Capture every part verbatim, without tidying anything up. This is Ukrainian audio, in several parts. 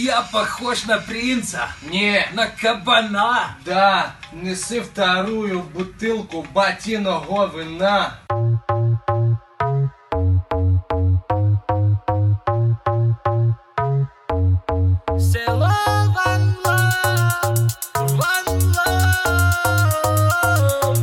Я похож на принца? Не. На кабана? Да, неси вторую бутылку батиного вина. Село One Love, One Love.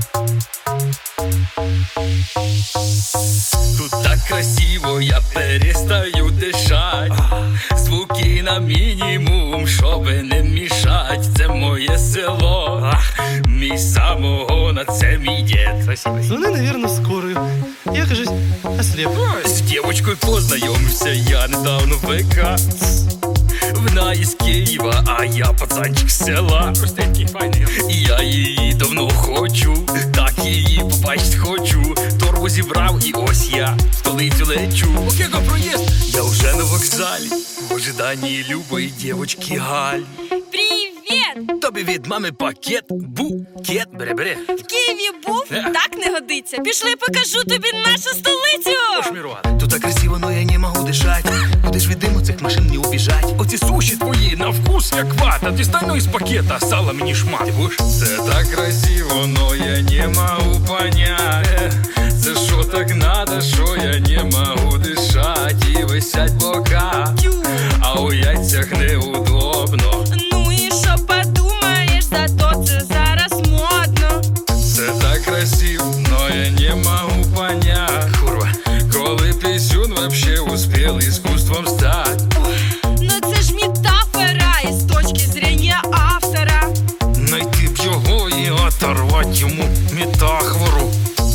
Тут так красиво, я перестаю дишать. Звуки на мінімум, щоби не мішать. Це моє село, мій самогон, а це мій дід. Вони, навірно, скорою. Я, кажуть, ослеп. З дівочкою познайомився я недавно в ВК. Вона із Києва, а я пацанчик з села. Простенький, файний. Я її давно хочу, так її побачить хочу. Торбу зібрав і ось я в столицю лечу. Окего проїзд, я вже на вокзалі, в ожиданні любої дівочки Галь. Привіт! Тобі від мами пакет, букет, бере-бере. В Києві був? Е? Так не годиться. Пішли, покажу тобі нашу столицю! Тут так красиво, но я не можу дишать. Куди ж від диму цих машин не убіжать? Оці суші твої на вкус як вата. Дістану із пакета, сала мені шмат. Ти будеш? Це так красиво, но я не можу понять. Це що так надо, що я не можу дишать. І висять бока, а у яйцях неудобно. Ну і що подумаєш, зато це зараз модно. Це так красиво, но я не могу понять. Курва, коли пісюн вообще успел искусством стать. Ну це ж метафора із точки зрення автора. Найти б його і оторвать йому метафору.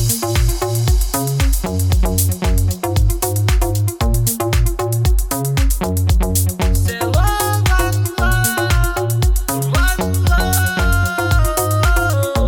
Село One Love, One Love.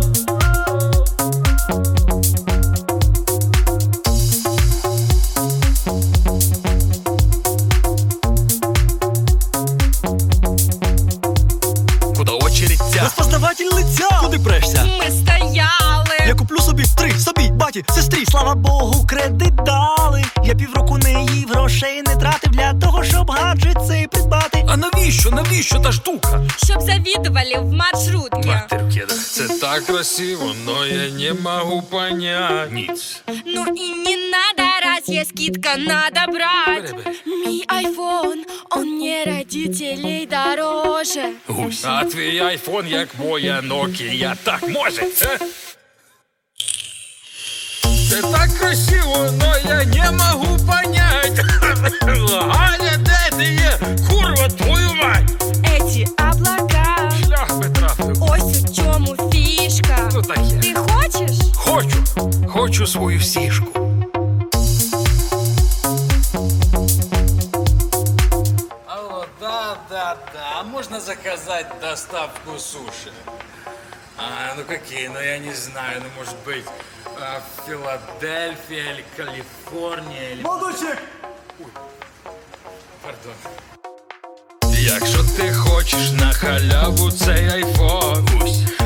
Куда очередь ця? Розпознаватель лиця! Куди прешся? Ми стояли. Я куплю собі три, собі, баті, сестрі. Слава Богу, кредит дали. Я півроку не їв, грошей не тратив для того, щоб гаджет цей придбати. А навіщо, навіщо та штука? Щоб завідували в маршрутці. Матеркеда. Це так красиво, но я не могу понять. Ніц. Ну і не надо, раз є скидка, надо брать. Мій айфон, он не родителей дороже. Гусь. А твій айфон, як моя Nokia, так може? Е? Це так красиво, но я не могу понять. Галя, де ти є? Курва, твою мать! Эти облака, Шлях би трафив. ось у чому фішка. Ну таке. Ти хочеш? Хочу, хочу свою сішку. Алло, да, да, да. А можно заказать доставку суши? А, ну какие? Ну я не знаю. Ну может быть а, Филадельфия или Калифорния или... Молодочек! Пардон. Якщо ти хочеш на халяву цей айфон, гусь,